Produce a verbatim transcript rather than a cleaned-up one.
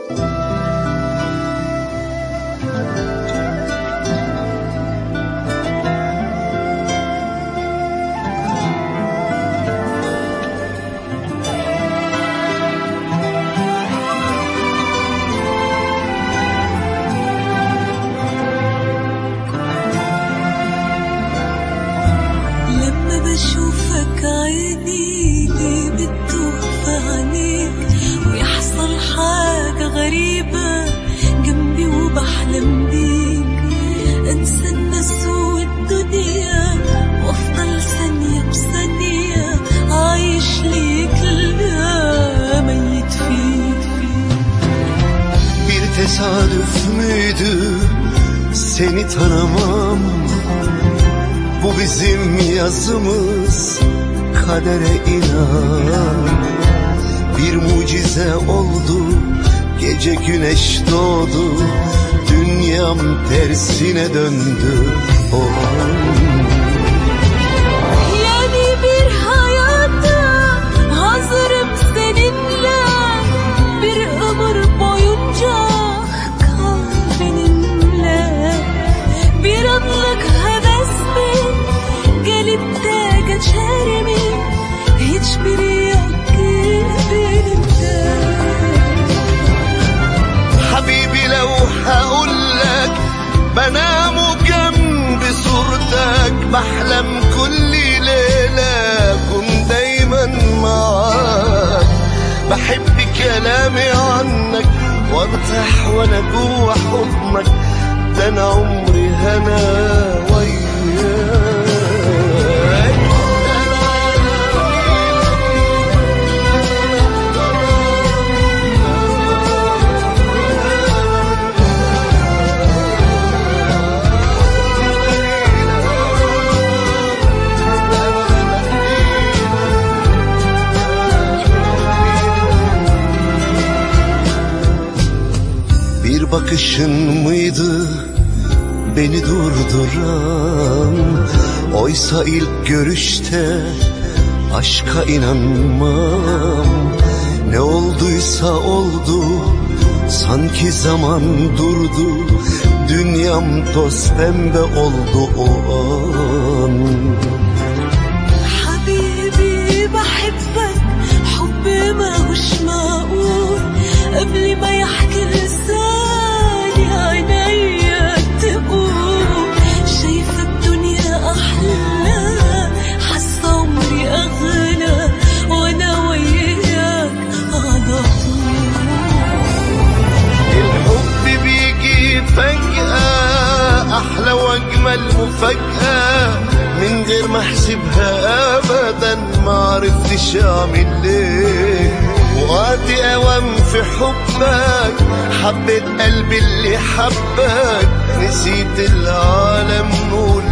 بشوفك عيني ليه بتدوب في عينيك، ويحصل حاجة غريبة جنبي وبحلم بيك. انسى الناس والدنيا وافضل ثانية بثانية عايش ليك لا ميت فيك. Bir tesadüf müydü seni tanımam? Bu bizim yazımız, kadere inan. Bir mucize oldu, gece güneş doğdu, dünyam tersine döndü. Oh. Yani bir hayata hazırım seninle, bir ömür boyunca kal benimle. Bir anlık heves mi gelip de geçer mi? Hiçbiri yok ki belimde. حبيبي لو هقولك بنام جنب صورتك، بحلم كل ليلة أكون دايما معاك. بحب كلامي عنك وارتاح وانا جوا حضنك، ده انا عمري هنا وياك. Bir bakışın mıydı beni durduran? Oysa ilk görüşte aşka inanmam. Ne olduysa oldu, sanki zaman durdu, dünyam toz pembe oldu o an. حبيبي بحبك حب ما هوش معقول، قبل ما يحكي لساني عينيا تقول. شايفة الدنيا أحلى، حاسة عمري أغلى وأنا وياك على طول. الحب بيجي فجأة، أحلى وأجمل مفاجأة، من غير ما احسبها ابدا ما عرفتش اعمل ليه. وقعدت اوام في حبك، حبيت قلبي اللي حبك، نسيت العالم نقول